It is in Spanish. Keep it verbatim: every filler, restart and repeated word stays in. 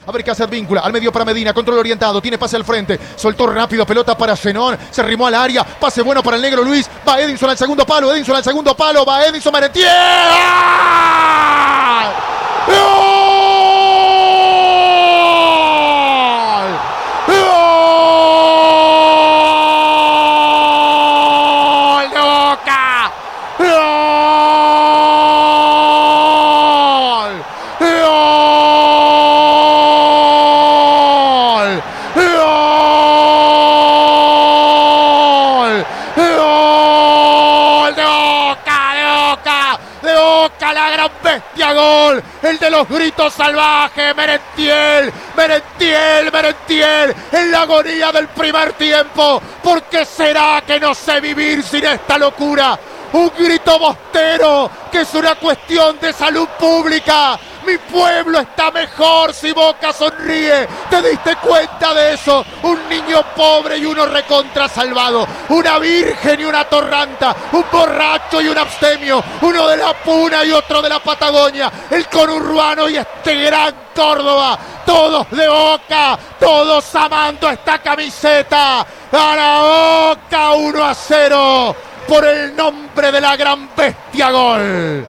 A ver qué hace Advíncula. Al medio para Medina. Control orientado. Tiene pase al frente. Soltó rápido. Pelota para Zenón. Se arrimó al área. Pase bueno para el negro Luis. Va Edinson al segundo palo. Edinson al segundo palo. Va Edinson Merentiel. ¡Gol! La gran bestia, gol, el de los gritos salvajes, Merentiel, Merentiel, Merentiel, en la agonía del primer tiempo. ¿Por qué será que no sé vivir sin esta locura? Un grito bostero que es una cuestión de salud pública. Mi pueblo está mejor si Boca sonríe. ¿Te diste cuenta de eso? Un niño pobre y uno recontra salvado. Una virgen y una torranta. Un borracho y un abstemio. Uno de la Puna y otro de la Patagonia. El conurbano y este gran Córdoba. Todos de Boca. Todos amando esta camiseta. Gana Boca uno a cero. Por el nombre de la gran bestia, gol.